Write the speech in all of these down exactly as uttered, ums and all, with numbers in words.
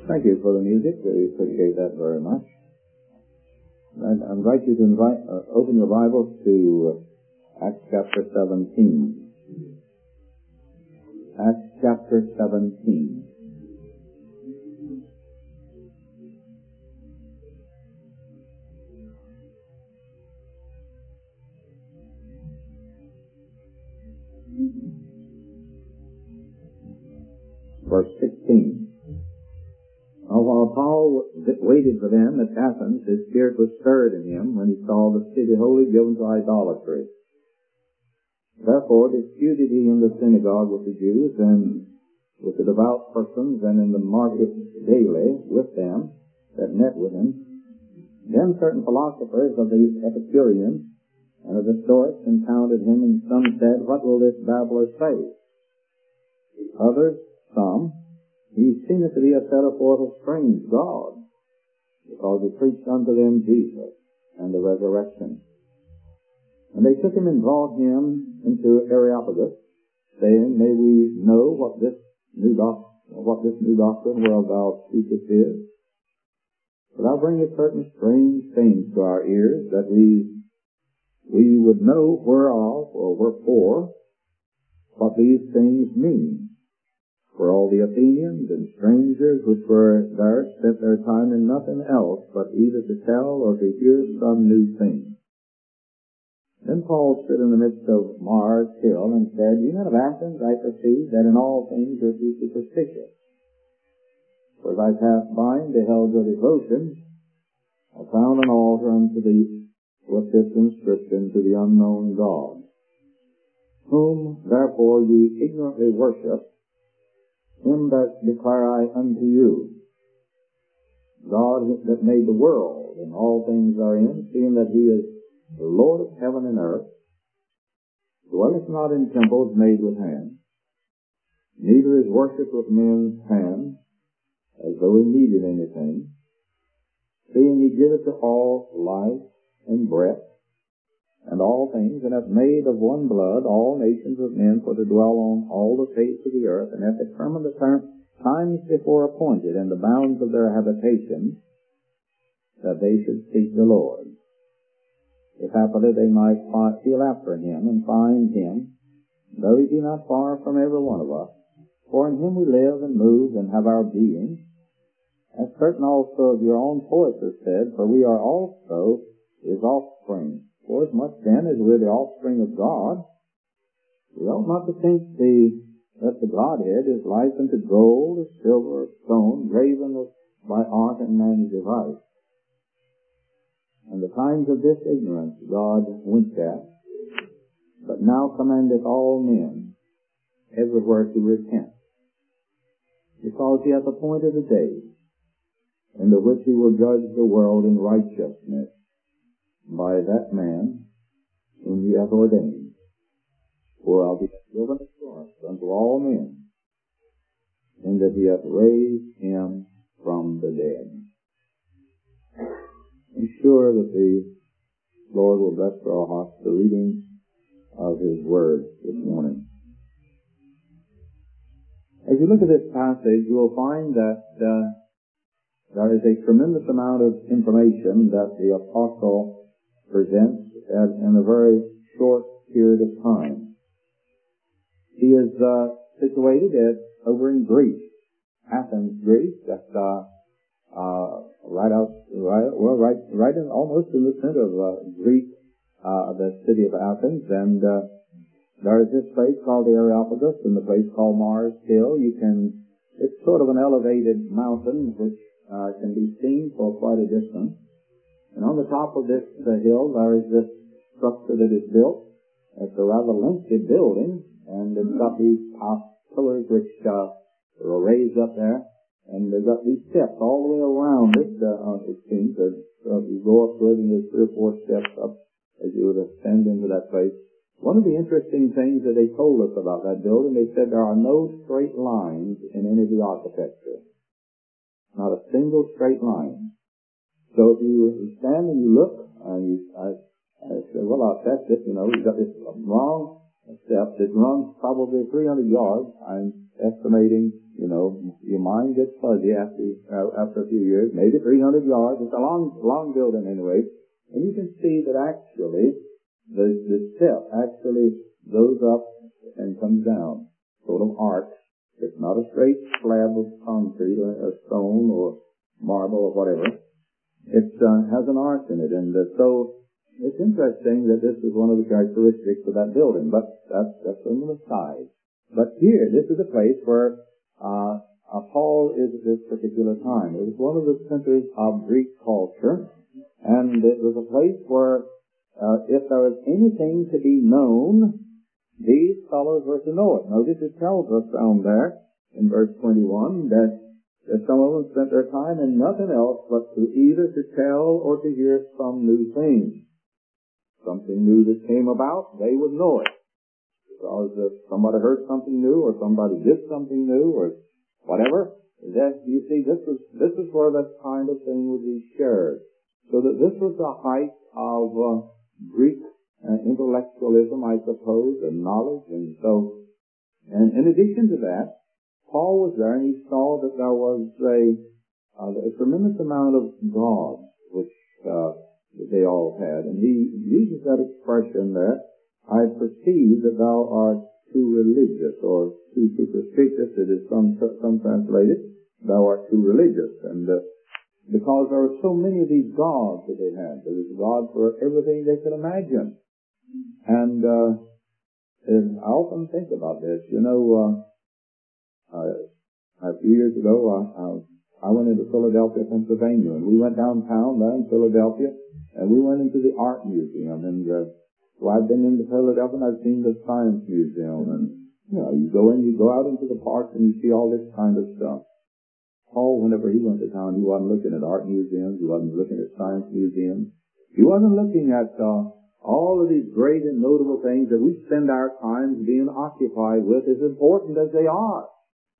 Thank you for the music. We appreciate that very much. I invite you to invite, uh, open your Bibles to uh, Acts chapter seventeen. Acts chapter seventeen. Verse sixteen. Now, while Paul waited for them at Athens, his spirit was stirred in him when he saw the city wholly given to idolatry. Therefore disputed he in the synagogue with the Jews and with the devout persons, and in the market daily with them that met with him. Then certain philosophers of the Epicureans and of the Stoics encountered him, and some said, What will this babbler say? Others, some, He seemeth to be a setter forth of strange gods, because he preached unto them Jesus and the resurrection. And they took him and brought him into Areopagus, saying, May we know what this new doc- what this new doctrine whereof thou speakest is? For thou bringest certain strange things to our ears, that we we would know whereof or wherefore what these things mean. For all the Athenians and strangers which were there spent their time in nothing else but either to tell or to hear some new thing. Then Paul stood in the midst of Mars Hill and said, Ye men of Athens, I perceive that in all things ye be superstitious. For as I passed by and beheld your devotion, I found an altar unto thee with this inscription, To the unknown God, whom therefore ye ignorantly worship, Him that declare I unto you, God that made the world and all things therein, seeing that He is the Lord of heaven and earth, dwelleth not in temples made with hands, neither is worshipped with men's hands, as though He needed anything, seeing He giveth to all life and breath, and all things, and hath made of one blood all nations of men for to dwell on all the face of the earth, and hath determined the term, times before appointed, and the bounds of their habitation, that they should seek the Lord. If happily they might feel after Him, and find Him, though He be not far from every one of us, for in Him we live and move and have our being, as certain also of your own poets have said, for we are also His offspring. For as much then as we're the offspring of God, we ought not to think the, that the Godhead is likened to gold, or silver, or stone, graven by art and man's device. And the times of this ignorance God winked at, but now commandeth all men everywhere to repent, because He hath appointed a day in the which He will judge the world in righteousness, by that man whom He hath ordained. For I'll be given assurance unto all men, in that He hath raised Him from the dead. I'm sure that the Lord will bless for our hearts the reading of His Word this morning. As you look at this passage, you will find that uh, there is a tremendous amount of information that the Apostle presents at, in a very short period of time. He is uh, situated at over in Greece, Athens, Greece. That's uh, uh, right out, right well, right, right in almost in the center of uh, Greece, uh, the city of Athens. And uh, there is this place called the Areopagus, and the place called Mars Hill. You can, it's sort of an elevated mountain which uh, can be seen for quite a distance. And on the top of this uh, hill, there is this structure that is built. It's a rather lengthy building, and it's got these top pillars which uh, are raised up there, and they've got these steps all the way around it. Uh, it seems that uh, you go up to it, and there's three or four steps up as you would ascend into that place. One of the interesting things that they told us about that building, they said there are no straight lines in any of the architecture. Not a single straight line. So if you stand and you look, and you, I, I said, well, I'll test it, you know, you've got this long steps. It runs probably three hundred yards. I'm estimating, you know, your mind gets fuzzy after, uh, after a few years, maybe three hundred yards. It's a long, long building anyway. And you can see that actually, the, the step actually goes up and comes down, sort of arcs. It's not a straight slab of concrete or a stone or marble or whatever. It uh, has an arch in it. And uh, so it's interesting that this is one of the characteristics of that building. But that's, that's on the side. But here, this is a place where uh, uh, Paul is at this particular time. It was one of the centers of Greek culture. And it was a place where uh, if there was anything to be known, these fellows were to know it. Notice it tells us down there in verse twenty-one that, that some of them spent their time in nothing else but to either to tell or to hear some new thing. Something new that came about, they would know it. Because if somebody heard something new or somebody did something new or whatever, that, you see, this is, this is where that kind of thing would be shared. So that this was the height of uh, Greek Uh, intellectualism, I suppose, and knowledge, and so, and in addition to that, Paul was there and he saw that there was a, uh, a tremendous amount of gods which uh, they all had, and he uses that expression there, I perceive that thou art too religious, or too superstitious, it is some, some translated, thou art too religious, and uh, because there were so many of these gods that they had, there was a god for everything they could imagine. And, uh, and I often think about this. You know, uh, uh, a few years ago, uh, I went into Philadelphia, Pennsylvania, and we went downtown there in Philadelphia, and we went into the art museum. And, uh, so I've been into Philadelphia and I've seen the science museum. And, you know, you go in, you go out into the park and you see all this kind of stuff. Paul, whenever he went to town, he wasn't looking at art museums, he wasn't looking at science museums. He wasn't looking at, uh, all of these great and notable things that we spend our time being occupied with, as important as they are.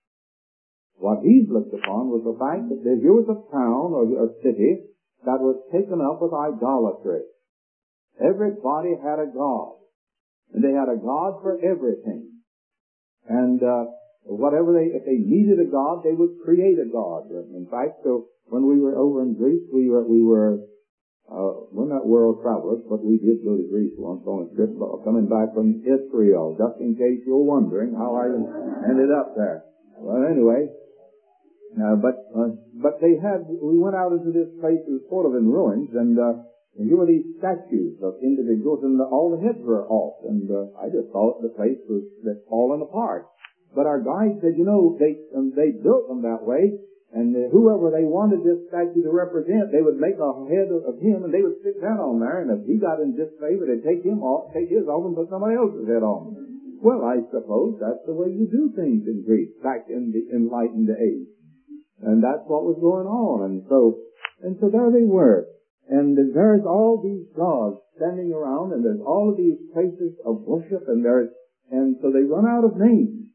What he's looked upon was the fact that here was a town or a city that was taken up with idolatry. Everybody had a god. And they had a god for everything. And uh, whatever they, if they needed a god, they would create a god. In fact, so when we were over in Greece, we were, we were Uh, we're not world travelers, but we did go to Greece once on a trip, coming back from Israel, just in case you're wondering how I ended up there. Well, anyway, uh, but uh, but they had, we went out into this place that was sort of in ruins, and, uh, and here were these statues of individuals, and the, all the heads were off, and uh, I just thought the place was falling apart. But our guide said, you know, they um, they built them that way. And uh, whoever they wanted this statue to represent, they would make a head of, of him, and they would stick that on there. And if he got in disfavor, they'd take him off, take his off, and put somebody else's head on. Well, I suppose that's the way you do things in Greece back in the enlightened age, and that's what was going on. And so, and so there they were, and there's all these gods standing around, and there's all of these places of worship, and there's, and so they run out of names,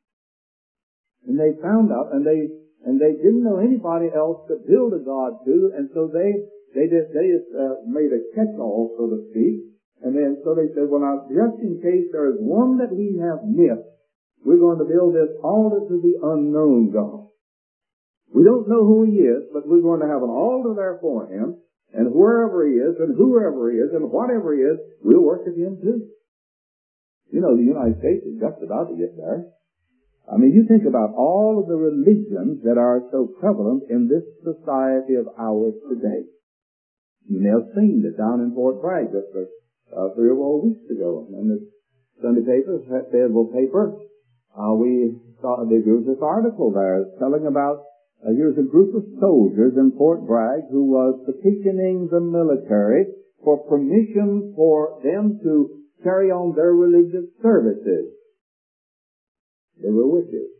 and they found out, and they. And they didn't know anybody else to build a god to, and so they they just they just uh, made a catch-all, so to speak. And then so they said, well, now just in case there is one that we have missed, we're going to build this altar to the unknown God. We don't know who he is, but we're going to have an altar there for him, and wherever he is, and whoever he is, and whatever he is, we'll worship him too. You know, the United States is just about to get there. I mean, you think about all of the religions that are so prevalent in this society of ours today. You may have seen it down in Fort Bragg just uh, three or four weeks ago. In the Sunday paper, Fayetteville paper, uh, we saw there was this article there telling about, uh, here's a group of soldiers in Fort Bragg who was petitioning the military for permission for them to carry on their religious services. They were witches.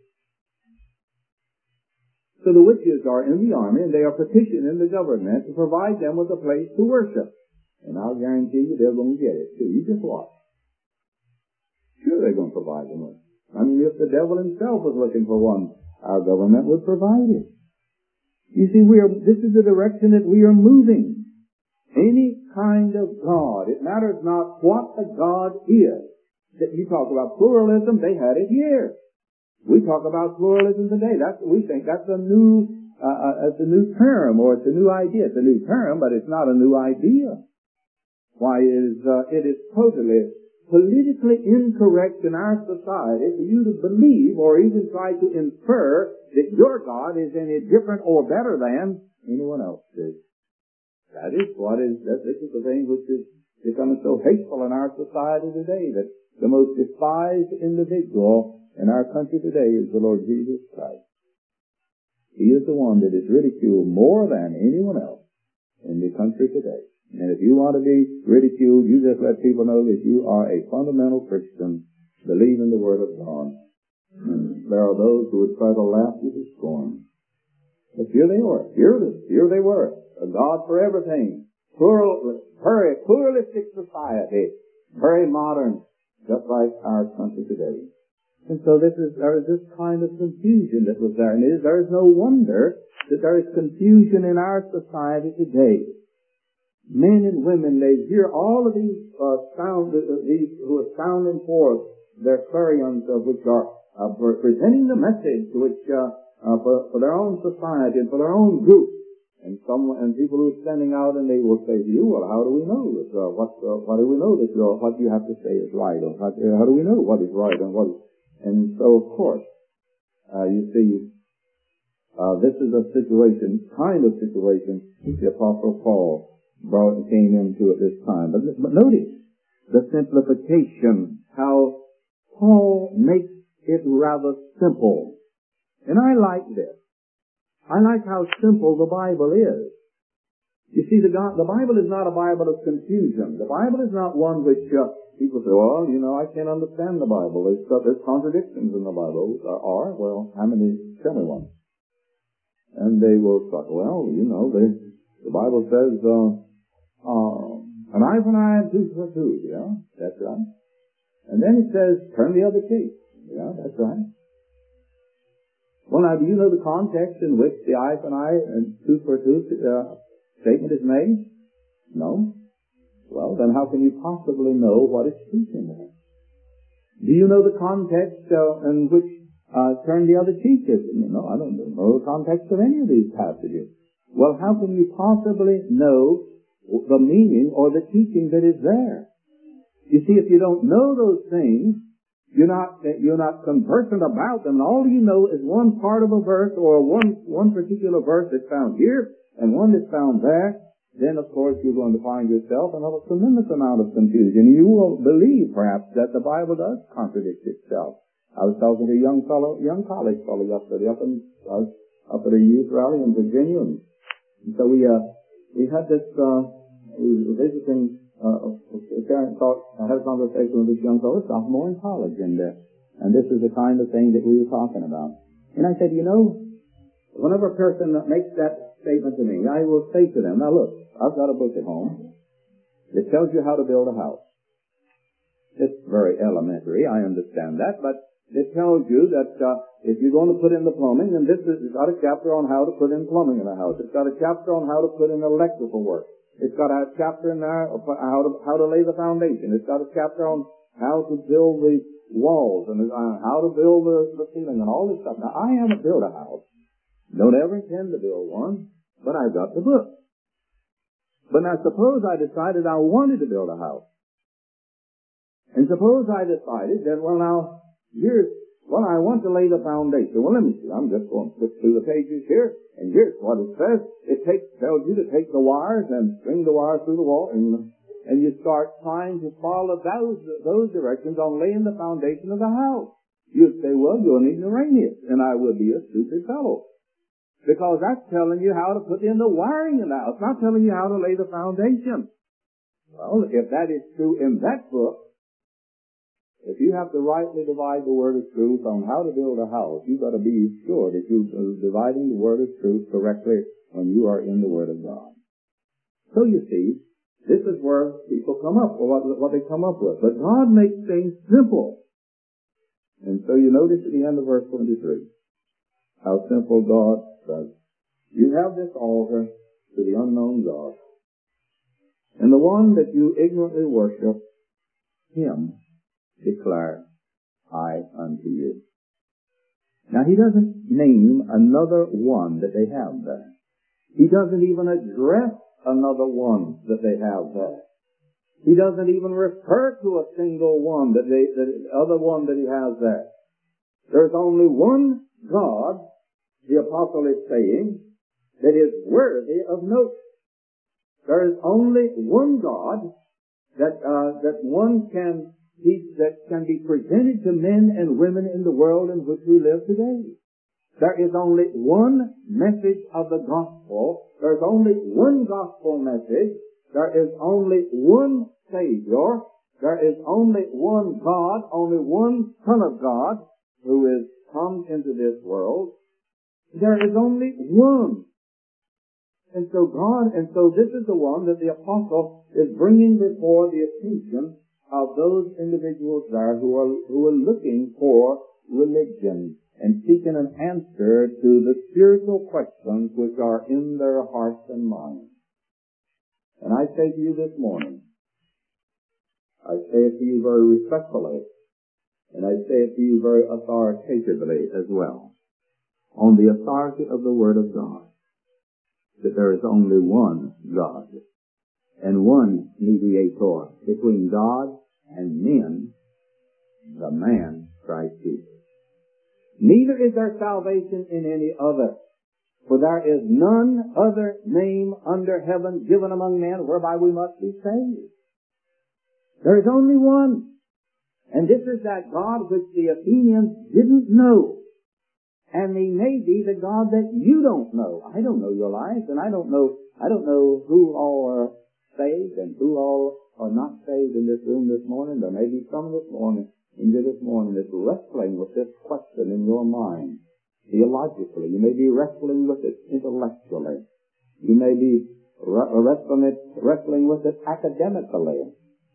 So the witches are in the army, and they are petitioning the government to provide them with a place to worship. And I'll guarantee you they're going to get it too. You just watch. Sure they're going to provide them with. I mean, if the devil himself was looking for one, our government would provide it. You see, we are, this is the direction that we are moving. Any kind of God, it matters not what the God is. that you talk about pluralism, they had it here. We talk about pluralism today. That's, we think that's a new, uh, uh, it's a new term, or it's a new idea. It's a new term, but it's not a new idea. Why, it is, uh, it is totally politically incorrect in our society for you to believe or even try to infer that your God is any different or better than anyone else's. That is what is, that this is the thing which is becoming so hateful in our society today, that the most despised individual in our country today is the Lord Jesus Christ. He is the one that is ridiculed more than anyone else in the country today. And if you want to be ridiculed, you just let people know that you are a fundamental Christian, believe in the Word of God. And there are those who would try to laugh you to scorn. But here they were. Here, here they were. A God for everything. Plural, very pluralistic society. Very modern, just like our country today. And so this is, there is this kind of confusion that was there. And it is, there is no wonder that there is confusion in our society today. Men and women, they hear all of these uh, sound, uh, these who are sounding forth their clarions, of which are uh, presenting the message which uh, uh, for, for their own society and for their own group. And some and people who are standing out, and they will say to you, "Well, how do we know that? Uh, what uh, How do we know that you're, what you have to say is right? Or how, uh, how do we know what is right and what is?" And so, of course, uh, you see, uh, this is a situation, kind of situation, the Apostle Paul brought and came into at this time. But, but notice the simplification, how Paul makes it rather simple. And I like this. I like how simple the Bible is. You see, the, God, the Bible is not a Bible of confusion. The Bible is not one which uh, people say, "Well, you know, I can't understand the Bible. There's, uh, there's contradictions in the Bible." There are. Well, how many? Tell me one. And they will say, "Well, you know, they, the Bible says, uh, uh, an eye for an eye and tooth for a tooth." Yeah, that's right. And then it says, "Turn the other cheek." Yeah, that's right. Well, now, do you know the context in which the eye for an eye and tooth for a tooth uh, statement is made? No. Well, then how can you possibly know what it's teaching there? Do you know the context uh, in which uh, turn the other cheek is? No, I don't know the context of any of these passages. Well, how can you possibly know the meaning or the teaching that is there? You see, if you don't know those things, You're not, you're not conversant about them, and all you know is one part of a verse or one, one particular verse that's found here and one that's found there, then of course you're going to find yourself in a tremendous amount of confusion. You will believe perhaps that the Bible does contradict itself. I was talking to a young fellow, young college fellow yesterday up in, uh, up at a youth rally in Virginia, and so we, uh, we had this, uh, we were visiting Uh, Karen thought, I had a conversation with this young fellow, sophomore in college, and uh, and this is the kind of thing that we were talking about. And I said, you know, whenever a person makes that statement to me, I will say to them, now look, I've got a book at home that tells you how to build a house. It's very elementary, I understand that, but it tells you that uh, if you're going to put in the plumbing, then this has got a chapter on how to put in plumbing in a house. It's got a chapter on how to put in electrical work. It's got a chapter in there of how to, how to lay the foundation. It's got a chapter on how to build the walls and uh, how to build the, the ceiling and all this stuff. Now, I haven't built a house. Don't ever intend to build one, but I've got the book. But now suppose I decided I wanted to build a house. And suppose I decided that, well now, here's, well I want to lay the foundation. Well let me see, I'm just going to flip through the pages here, and here's what it says. It takes, tells you to take the wires and string the wires through the wall, and, and you start trying to follow those, those directions on laying the foundation of the house. You'd say, well, you're an ignoramus, and I would be a stupid fellow. Because that's telling you how to put in the wiring in the house, not telling you how to lay the foundation. Well, if that is true in that book, if you have to rightly divide the word of truth on how to build a house, you've got to be sure that you're dividing the word of truth correctly when you are in the Word of God. So you see, this is where people come up, or what, what they come up with. But God makes things simple. And so you notice at the end of verse twenty-three, how simple God does. You have this altar to the unknown God. And the one that you ignorantly worship, Him declare I unto you. Now he doesn't name another one that they have there. He doesn't even address another one that they have there. He doesn't even refer to a single one that they, the other one that he has there. There's only one God, the apostle is saying, that is worthy of note. There is only one God that uh, that one can be, that can be presented to men and women in the world in which we live today. There is only one message of the gospel. There is only one gospel message. There is only one Savior. There is only one God, only one Son of God who is come into this world. There is only one. And so God, and so this is the one that the apostle is bringing before the attention of those individuals there who are, who are looking for religion and seeking an answer to the spiritual questions which are in their hearts and minds. And I say to you this morning, I say it to you very respectfully, and I say it to you very authoritatively as well, on the authority of the Word of God, that there is only one God and one mediator between God and men, the man Christ Jesus. Neither is there salvation in any other, for there is none other name under heaven given among men whereby we must be saved. There is only one. And this is that God which the Athenians didn't know. And he may be the God that you don't know. I don't know your life, and I don't know, I don't know who all are saved and who all are not saved in this room this morning. There may be some this morning, into this morning, that's wrestling with this question in your mind. Theologically, you may be wrestling with it intellectually. You may be wrestling it, wrestling with it academically.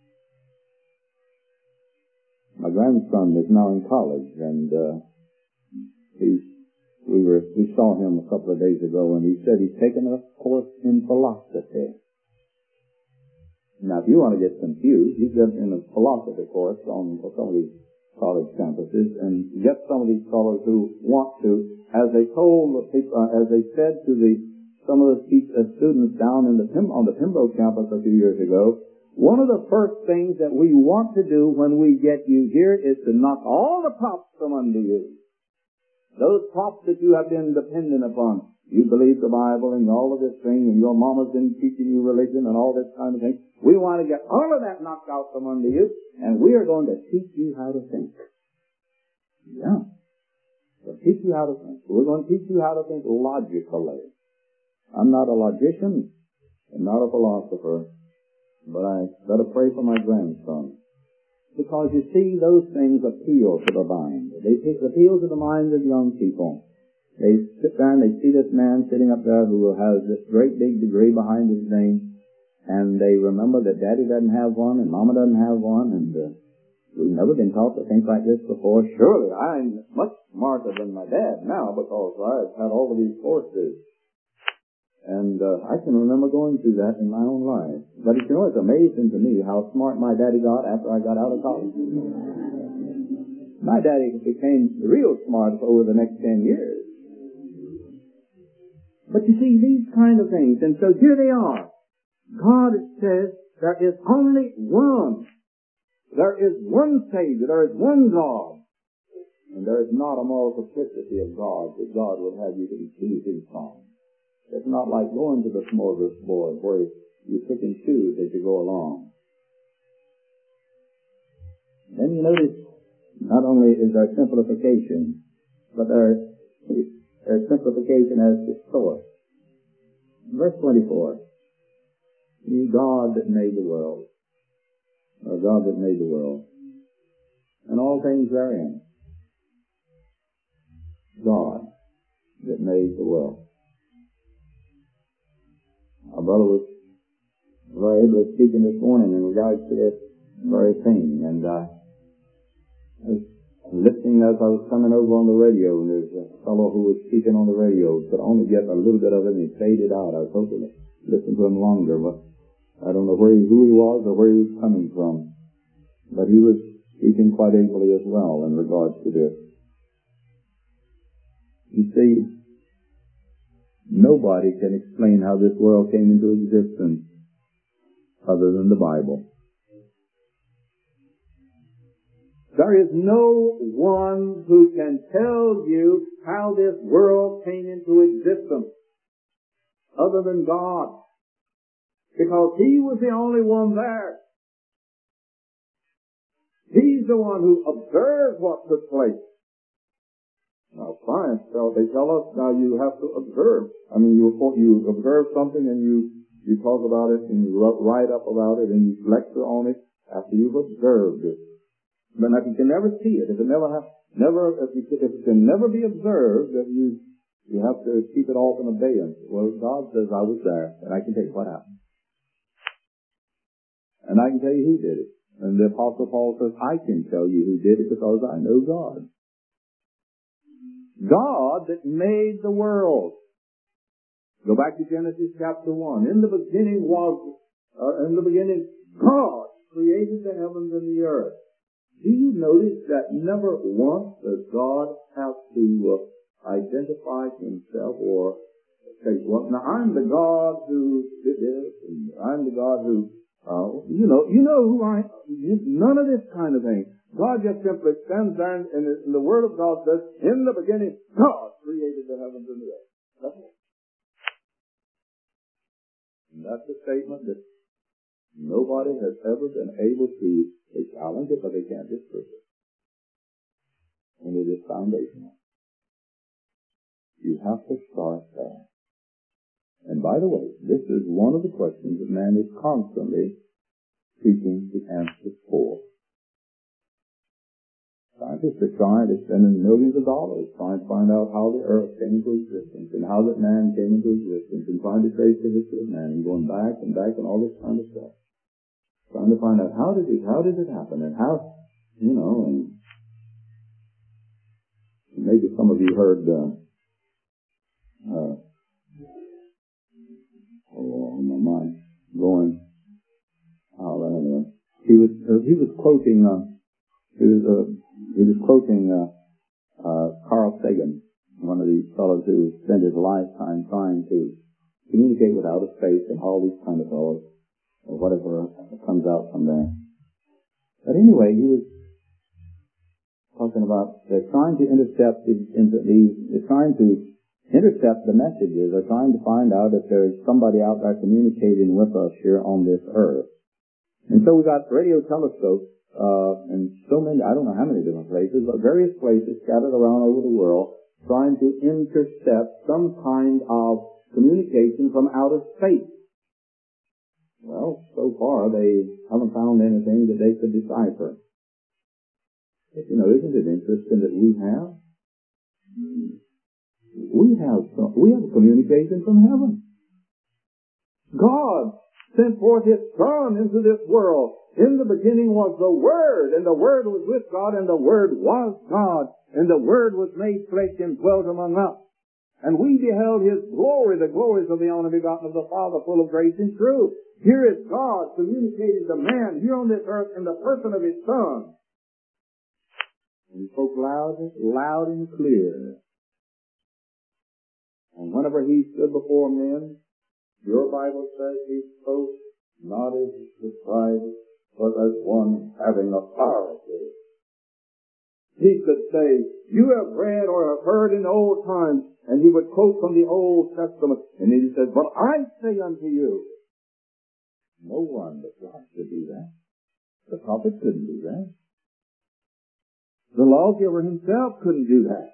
My grandson is now in college, and uh, he's, we were we saw him a couple of days ago, and he said he's taken a course in philosophy. Now, if you want to get confused, he's in a philosophy course on some of these college campuses, and get some of these scholars who want to, as they told the people, uh, as they said to the some of the uh, students down in the on the Pembroke campus a few years ago, one of the first things that we want to do when we get you here is to knock all the props from under you. Those props that you have been dependent upon. You believe the Bible and all of this thing, and your mama's been teaching you religion and all this kind of thing. We want to get all of that knocked out from under you, and we are going to teach you how to think. Yeah. We'll teach you how to think. We're going to teach you how to think logically. I'm not a logician and not a philosopher, but I better pray for my grandson. Because you see, those things appeal to the mind. They appeal to the minds of young people. They sit there and they see this man sitting up there who has this great big degree behind his name, and they remember that Daddy doesn't have one and Mama doesn't have one, and uh, we've never been taught to think like this before. Surely I'm much smarter than my dad now because I've had all of these courses. And uh, I can remember going through that in my own life. But you know, it's amazing to me how smart my daddy got after I got out of college. My daddy became real smart over the next ten years. But you see, these kind of things, and so here they are. God says there is only one. There is one Savior. There is one God. And there is not a multiplicity of gods that God would have you to be choosing from. It's not like going to the smorgasbord where you pick and choose as you go along. Then you notice, not only is there simplification, but there is There's simplification as to source. Verse twenty-four. Ye God that made the world, or God that made the world, and all things therein. God that made the world. Our brother was very able to speak in this morning in regards to this very thing, and uh, I was listening as I was coming over on the radio, and there's a fellow who was speaking on the radio, could only get a little bit of it, and he faded out. I was hoping to listen to him longer, but I don't know where he, who he was or where he was coming from. But he was speaking quite ably as well in regards to this. You see, nobody can explain how this world came into existence other than the Bible. There is no one who can tell you how this world came into existence other than God, because He was the only one there. He's the one who observed what took place. Now, science, they tell us now you have to observe. I mean, you you observe something and you you talk about it and you write up about it and you lecture on it after you've observed it. But if you can never see it, if it never have, never, if, you, if it can never be observed, that you, you have to keep it off in abeyance. Well, God says, I was there, and I can tell you what happened. And I can tell you who did it. And the Apostle Paul says, I can tell you who did it because I know God. God that made the world. Go back to Genesis chapter one. In the beginning was, uh, in the beginning, God created the heavens and the earth. Do you notice that never once does God have to uh, identify himself or say, well, now I'm the God who did this, and I'm the God who, uh, you know, you know who I am. None of this kind of thing. God just simply stands there and, and the Word of God says, in the beginning, God created the heavens and the earth. That's it. And that's a statement that nobody has ever been able to, they challenge it, but they can't disprove it. And it is foundational. You have to start there. And by the way, this is one of the questions that man is constantly seeking the answer for. Scientists are trying to spend millions of dollars trying to find out how the earth came into existence and how that man came into existence and trying to trace the history of man and going back and back and all this kind of stuff. Trying to find out how did it, how did it happen and how, you know, and maybe some of you heard, uh, uh, oh, my mind going, oh, anyway. He was, uh, he was quoting, uh, he was, uh, he was quoting, uh, uh, Carl Sagan, one of these fellows who spent his lifetime trying to communicate with outer space and all these kind of fellows, or whatever comes out from there. But anyway, he was talking about they're trying to intercept the, they're trying to intercept the messages. They're trying to find out if there's somebody out there communicating with us here on this earth. And so we got radio telescopes uh, in so many, I don't know how many different places, but various places scattered around over the world, trying to intercept some kind of communication from outer space. Well, so far they haven't found anything that they could decipher. But, you know, isn't it interesting that we have? We have some, we have communication from heaven. God sent forth His Son into this world. In the beginning was the Word, and the Word was with God, and the Word was God, and the Word was made flesh and dwelt among us. And we beheld His glory, the glories of the only begotten of the Father, full of grace and truth. Here is God communicating to man here on this earth in the person of His Son. And He spoke loud, loud and clear. And whenever He stood before men, your Bible says He spoke not as the scribe, but as one having authority. He could say, you have read or have heard in old times, and He would quote from the Old Testament, and then He says, but I say unto you, no one but God could do that. The prophet couldn't do that. The lawgiver himself couldn't do that.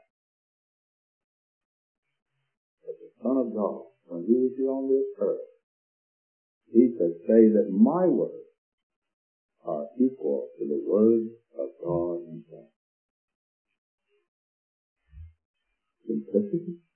But the Son of God, when He was here on this earth, He could say that my words are equal to the words of God Himself. Simplicity.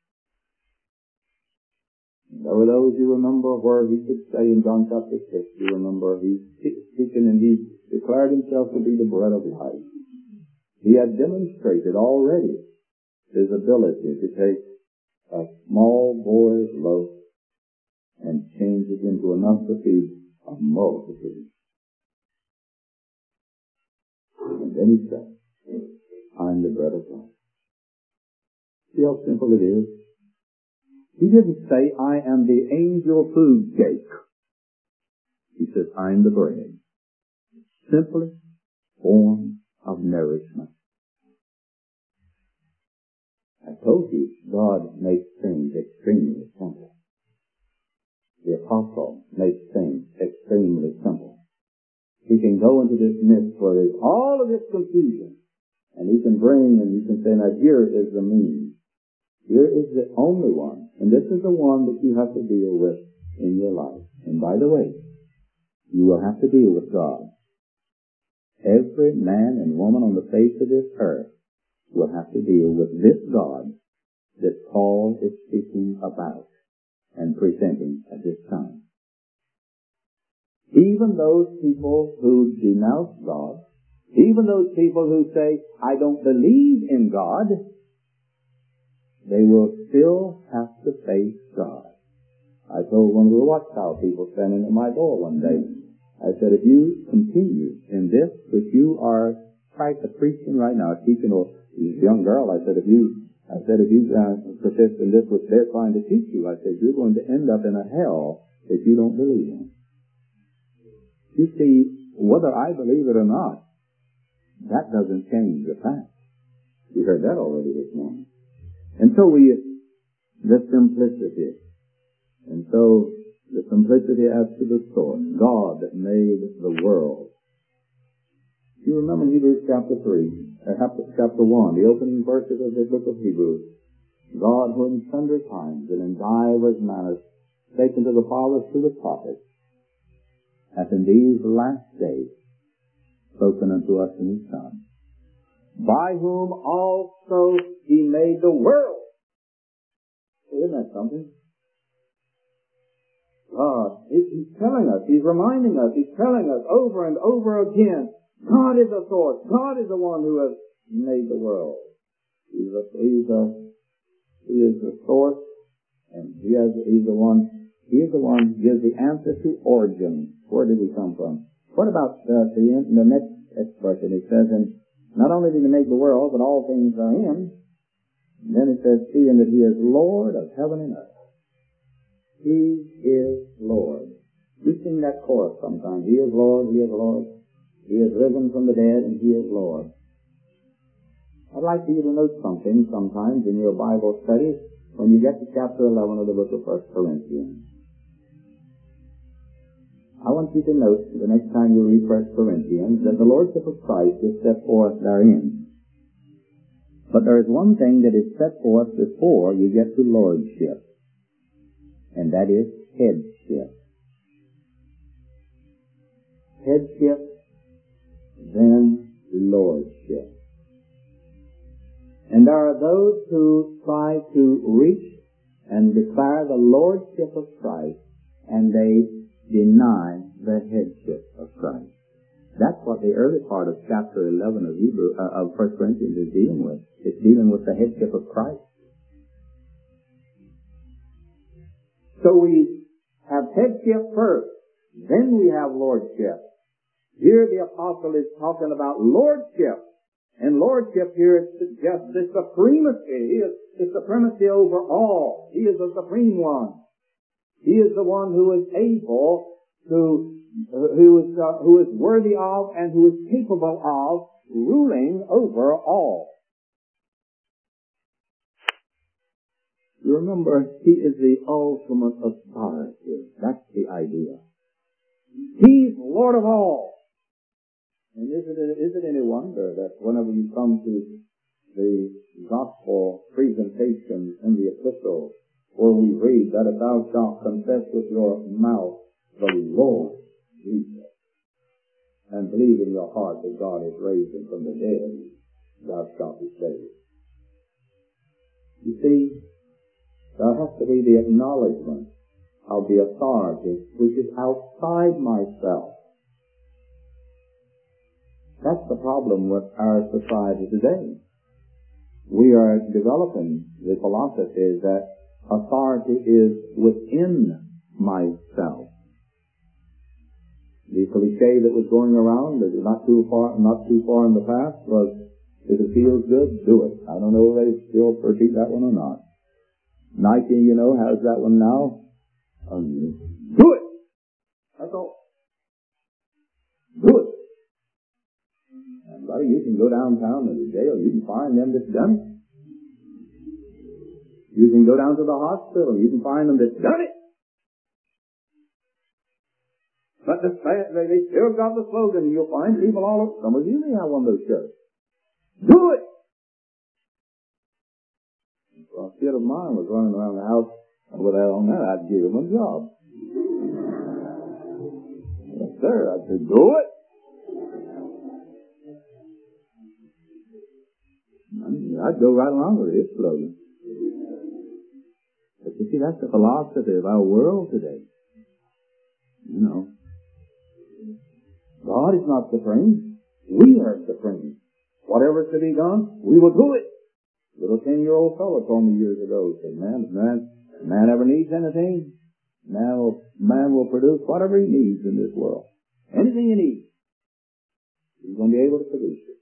And there were those you remember where He could say in John chapter six, you remember He's speaking and He declared Himself to be the bread of life. He had demonstrated already His ability to take a small boy's loaf and change it into enough to feed a multitude. And then he said, I'm the bread of life. See how simple it is? He didn't say, I am the angel food cake. He says, I'm the bread. Simplest form of nourishment. I told you, God makes things extremely simple. The apostle makes things extremely simple. He can go into this midst where there's all of this confusion, and he can bring, and you can say, now here is the means. Here is the only one, and this is the one that you have to deal with in your life. And by the way, you will have to deal with God. Every man and woman on the face of this earth will have to deal with this God that Paul is speaking about and presenting at this time. Even those people who denounce God, even those people who say, I don't believe in God, they will still have to face God. I told one of the Watchtower people standing at my door one day, I said, if you continue in this which you are preaching right now, teaching a young girl, I said, if you, I said, if you uh, persist in this which they're trying to teach you, I said, you're going to end up in a hell that you don't believe in. You see, whether I believe it or not, that doesn't change the fact. You heard that already this morning. And so we, the simplicity, and so the simplicity as to the source, God that made the world. You remember in Hebrews chapter three, uh, chapter one, the opening verses of the book of Hebrews. God, who in sundry times and in divers manners spake unto the fathers through the prophets, hath in these last days spoken unto us in his Son, by whom also he made the world. Isn't that something? God, he's telling us, he's reminding us, he's telling us over and over again, God is the source. God is the one who has made the world. He's a, he's a, he is the source, and he has, he's the one, he is the one who gives the answer to origin. Where did he come from? What about uh, the, the next expression? It says, and not only did he make the world, but all things are in. And then it says, seeing that he is Lord of heaven and earth. He is Lord. We sing that chorus sometimes. He is Lord, he is Lord. He is risen from the dead, and he is Lord. I'd like for you to note something sometimes in your Bible studies when you get to chapter eleven of the book of First Corinthians. I want you to note the next time you read First Corinthians that the Lordship of Christ is set forth therein. But there is one thing that is set forth before you get to Lordship, and that is headship. Headship, then Lordship. And there are those who try to reach and declare the Lordship of Christ, and they deny the headship of Christ. That's what the early part of chapter eleven of Hebrew, uh, of First Corinthians is dealing with. It's dealing with the headship of Christ. So we have headship first, then we have lordship. Here the apostle is talking about lordship. And lordship here suggests the supremacy. He is the supremacy over all. He is the supreme one. He is the one who is able to, who is, uh, who is worthy of and who is capable of ruling over all. You remember, he is the ultimate authority. That's the idea. He's Lord of all. And is it, is it any wonder that whenever you come to the gospel presentation in the epistle, where we read that if thou shalt confess with your mouth the Lord Jesus, and believe in your heart that God has raised him from the dead, thou shalt be saved. You see, there has to be the acknowledgement of the authority which is outside myself. That's the problem with our society today. We are developing the philosophy that authority is within myself. The cliche that was going around, that not too far, not too far in the past, was, if it feels good, do it. I don't know if they still repeat that one or not. Nike, you know, has that one now. Um, do it! That's all. Do it. And buddy, you can go downtown to the jail, you can find them that's done it. You can go down to the hospital, you can find them that's done it. But the, they, they still got the slogan, you'll find people all over. Some of you may have one of those shirts. Do it! Well, a kid of mine was running around the house, and with that on that, I'd give him a job. Yes, sir. I'd say, do it! I'd go right along with his slogan. But you see, that's the philosophy of our world today. You know. God is not supreme. We are supreme. Whatever is to be done, we will do it. A little ten-year-old fellow told me years ago, said, man, man, man ever needs anything, man will, man will produce whatever he needs in this world. Anything he needs, he's going to be able to produce it.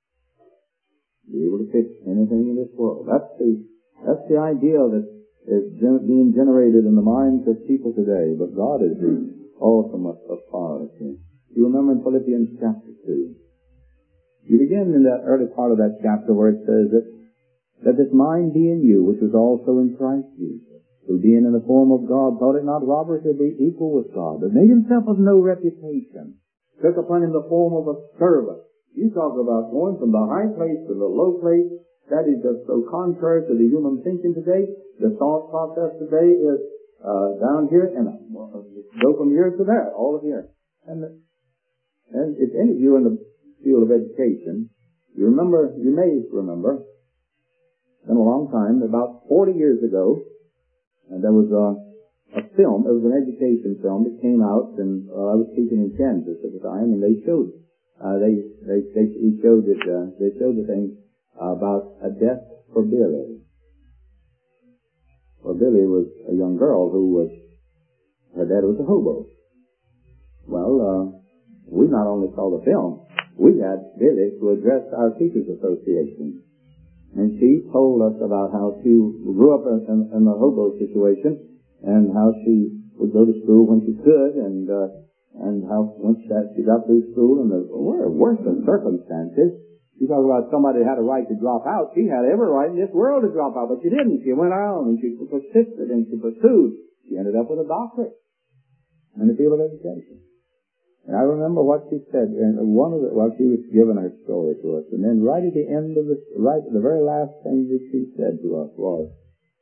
Be able to fix anything in this world. That's the, that's the idea that is gen- being generated in the minds of people today. But God is the ultimate authority. You remember in Philippians chapter two, you begin in that early part of that chapter where it says that, that this mind be in you, which was also in Christ Jesus, who being in the form of God, thought it not robbery to be equal with God, but made himself of no reputation, took upon him the form of a servant. You talk about going from the high place to the low place. That is just so contrary to the human thinking today. The thought process today is uh, down here and uh, go from here to there, all of here. And, and if any of you in the field of education, you remember, you may remember, it's been a long time, about forty years ago, and there was a, a film, it was an education film that came out, and uh, I was teaching in Kansas at the time, and they showed it. Uh, they, they, they, he showed it, uh, they showed the thing uh, about a death for Billy. Well, Billy was a young girl who was, her dad was a hobo. Well, uh, we not only saw the film, we had Billy to address our Teachers Association. And she told us about how she grew up in, in a hobo situation and how she would go to school when she could and, uh, and how once that she got through school and the worst of circumstances, you talk about somebody who had a right to drop out. She had every right in this world to drop out, but she didn't. She went on and she persisted and she pursued. She ended up with a doctorate in the field of education. And I remember what she said, and one of the, well, she was giving her story to us, and then right at the end of the, right, the very last thing that she said to us was,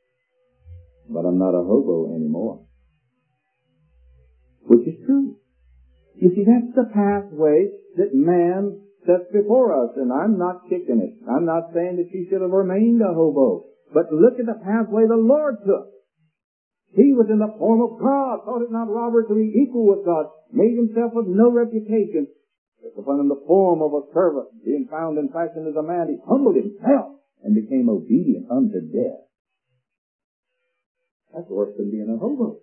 but I'm not a hobo anymore. Which is true. You see, that's the pathway that man sets before us, and I'm not kicking it. I'm not saying that she should have remained a hobo, but look at the pathway the Lord took. He was in the form of God, thought it not robbery to be equal with God, made himself of no reputation, took upon him the form of a servant, being found in fashion as a man, he humbled himself and became obedient unto death. That's worse than being a hobo.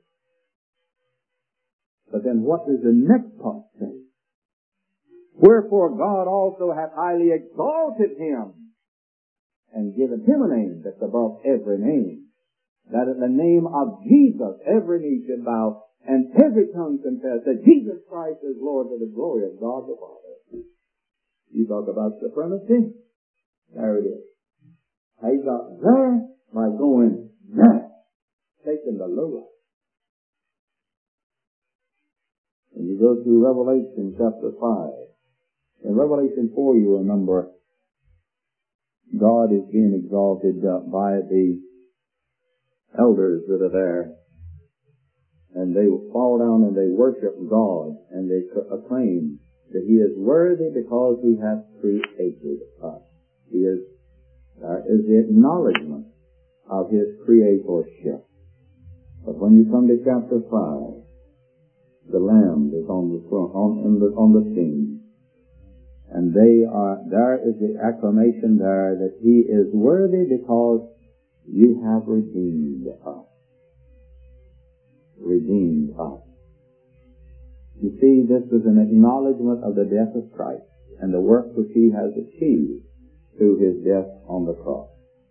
But then what does the next part say? Wherefore God also hath highly exalted him and given him a name that's above every name, that in the name of Jesus every knee should bow and every tongue confess that Jesus Christ is Lord, to the glory of God the Father. You talk about supremacy. There it is. How you got there by going there, taking the low life. And you go through Revelation chapter five. In Revelation four, you remember, God is being exalted uh, by the elders that are there. And they fall down and they worship God and they acclaim that He is worthy because He hath created us. He is, uh, is the acknowledgement of His creatorship. But when you come to chapter five, the Lamb is on the throne, on, on the, on the scene. And they are, there is the acclamation there that He is worthy because you have redeemed us. Redeemed us. You see, this was an acknowledgement of the death of Christ and the work which He has achieved through His death on the cross.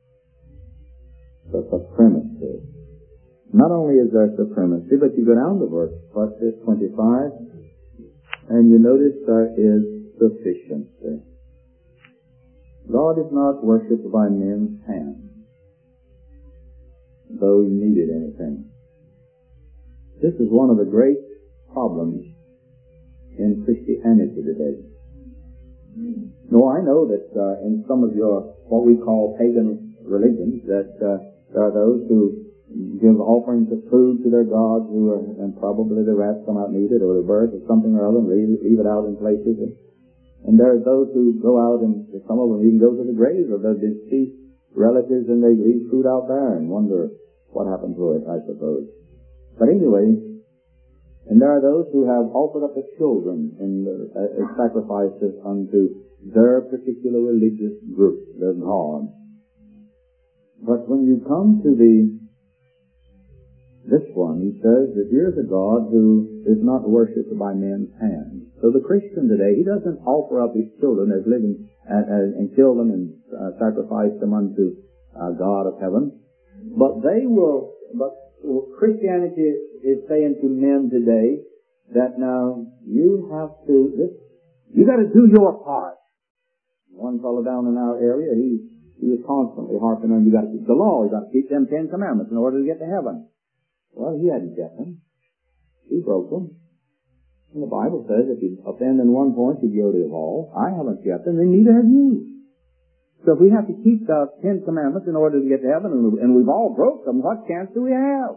The supremacy. Not only is there supremacy, but you go down to verse, verse twenty-five, and you notice there is sufficiency. God is not worshipped by men's hands, though He needed anything. This is one of the great problems in Christianity today. No, I know that uh, in some of your, what we call pagan religions, that uh, there are those who give offerings of food to their gods, who are, and probably the rats come out and eat it, or the birds, or something or other, and leave, leave it out in places. And, and there are those who go out, and some of them even go to the graves of their deceased relatives, and they leave food out there and wonder what happened to it, I suppose. But anyway, and there are those who have offered up their children in uh, as sacrifices unto their particular religious group, their god. But when you come to the this one, he says that here's a God who is not worshipped by men's hands. So the Christian today, he doesn't offer up his children as living and, and, and kill them and uh, sacrifice them unto uh, God of heaven. But they will, but Christianity is saying to men today that now you have to, this, you got to do your part. One fellow down in our area, he, he was constantly harping on, you got to keep the law, you got to keep them Ten Commandments in order to get to heaven. Well, he hadn't kept them. He broke them. And the Bible says if you offend in one point, you're guilty of all. I haven't kept them, and neither have you. So if we have to keep the Ten Commandments in order to get to heaven, and we've all broke them, what chance do we have?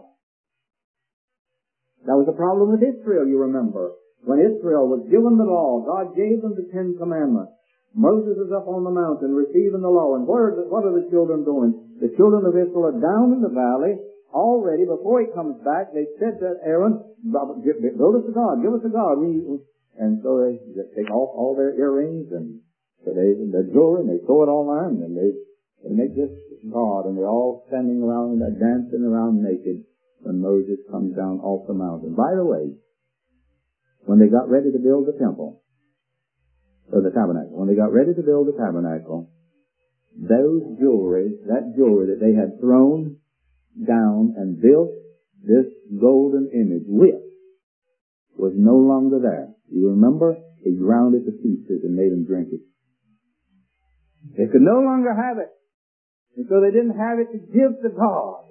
That was the problem with Israel, you remember. When Israel was given the law, God gave them the Ten Commandments. Moses is up on the mountain receiving the law, and what are the, what are the children doing? The children of Israel are down in the valley. Already, before he comes back, they said to Aaron, build us a God, give us a God. We, and so they just take off all their earrings and so they, their jewelry, and they throw it all on, and they, they make this God, and they're all standing around, and dancing around naked when Moses comes down off the mountain. By the way, when they got ready to build the temple, or the tabernacle, when they got ready to build the tabernacle, those jewelry, that jewelry that they had thrown down and built this golden image with was no longer there. You remember? He ground it to pieces and made them drink it. They could no longer have it. And so they didn't have it to give to God.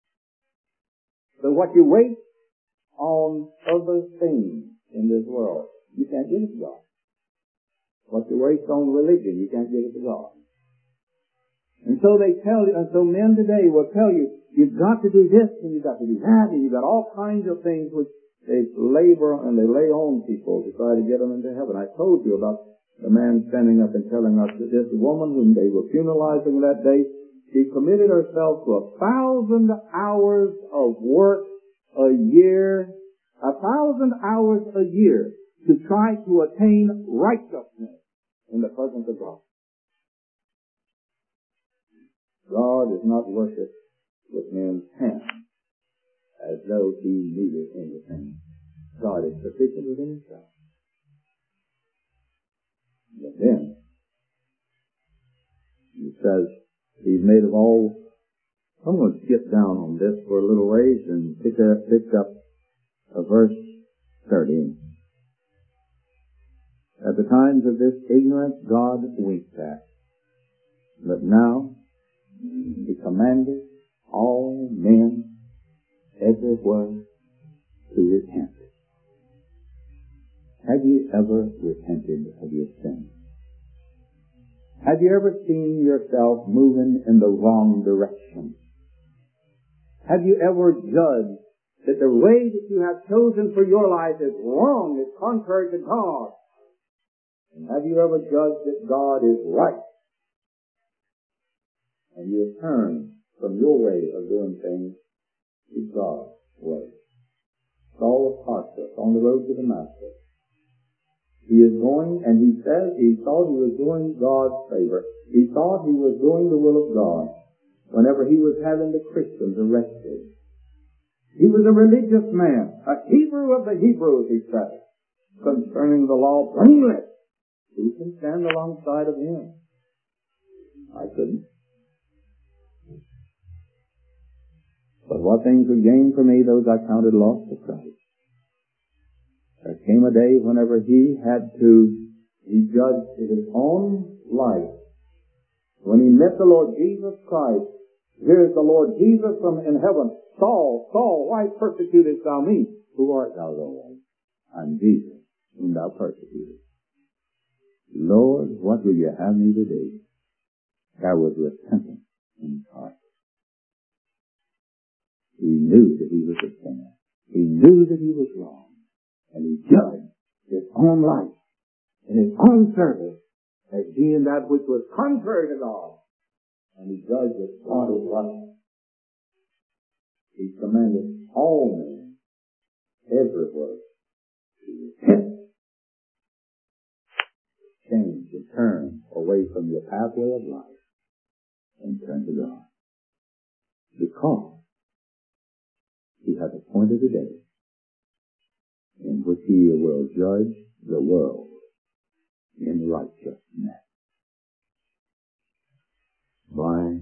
So what you waste on other things in this world, you can't give it to God. What you waste on religion, you can't give it to God. And so they tell you, and so men today will tell you, you've got to do this, and you've got to do that, and you've got all kinds of things which they labor and they lay on people to try to get them into heaven. I told you about the man standing up and telling us that this woman whom they were funeralizing that day, she committed herself to a thousand hours of work a year, a thousand hours a year to try to attain righteousness in the presence of God. God is not worshipped with men's hands as though he needed anything. God is sufficient within himself. But then, he says, he's made of all. I'm going to skip down on this for a little ways and pick up, pick up a verse thirty. At the times of this ignorance, God winked at. But now, he commanded all men everywhere to repent. Have you ever repented of your sin? Have you ever seen yourself moving in the wrong direction? Have you ever judged that the way that you have chosen for your life is wrong, is contrary to God? And have you ever judged that God is right? And you have turned from your way of doing things to God's way. Saul of Tarsus on the road to Damascus. He is going, and he says he thought he was doing God's favor. He thought he was doing the will of God whenever he was having the Christians arrested. He was a religious man, a Hebrew of the Hebrews, he said. concerning the law blameless. Who can stand alongside of him? I couldn't. But what things were gained for me, those I counted loss to Christ. There came a day whenever he had to, he judged his own life. When he met the Lord Jesus Christ, here's the Lord Jesus from in heaven. Saul, Saul, why persecutest thou me? Who art thou, Lord? I'm Jesus, whom thou persecutest. Lord, what will you have me to do? There was repentance in his heart. He knew that he was a sinner. He knew that he was wrong. And he judged his own life and his own service as being that which was contrary to God. And he judged that God was right. He commanded all men everywhere to repent, change and turn away from your pathway of life and turn to God. Because he has appointed a day in which he will judge the world in righteousness by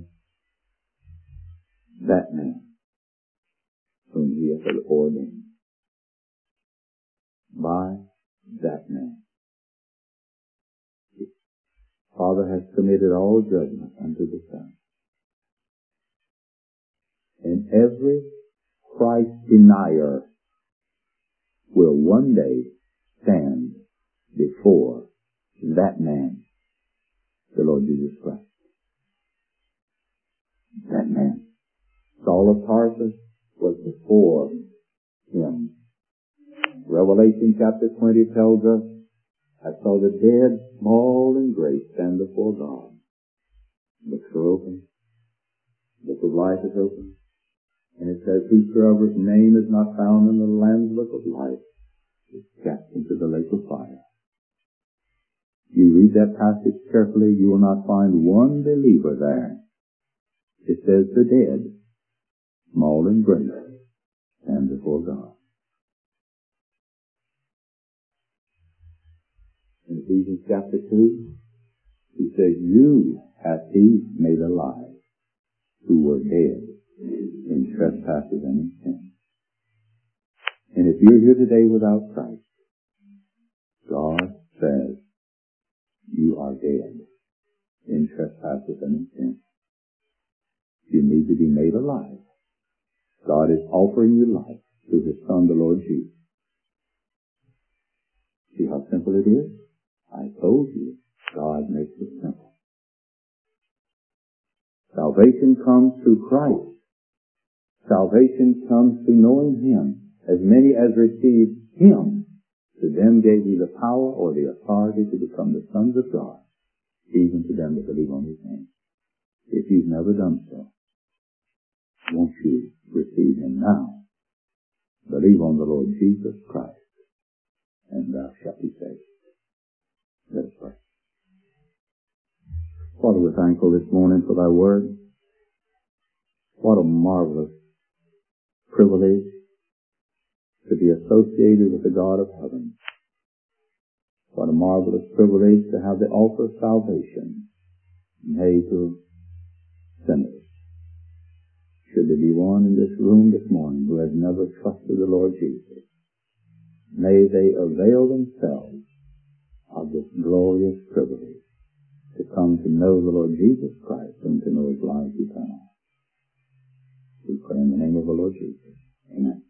that man whom he has ordained. By that man. The Father has committed all judgment unto the Son. And every Christ denier will one day stand before that man, the Lord Jesus Christ. That man. Saul of Tarsus was before him. Revelation chapter twenty tells us, I saw the dead, small and great, stand before God. Books are open. The book of life is open. And it says, whosoever's name is not found in the Lamb's book of life is cast into the lake of fire. You read that passage carefully, you will not find one believer there. It says the dead, small and great, stand before God. In Ephesians chapter two, he says, you hath he made alive who were dead in trespasses and in sin. And if you're here today without Christ, God says you are dead in trespasses and in sin. You need to be made alive. God is offering you life through his Son, the Lord Jesus. See how simple it is? I told you, God makes it simple. Salvation comes through Christ. Salvation comes through knowing him. As many as received him, to them gave he the power or the authority to become the sons of God, even to them that believe on his name. If you've never done so, won't you receive him now? Believe on the Lord Jesus Christ, and thou shalt be saved. Let us pray. Father, we're thankful this morning for thy word. What a marvelous privilege to be associated with the God of heaven. What a marvelous privilege to have the offer of salvation made to sinners. Should there be one in this room this morning who has never trusted the Lord Jesus, may they avail themselves of this glorious privilege to come to know the Lord Jesus Christ and to know his life eternal. We pray in the name of the Lord Jesus. Amen.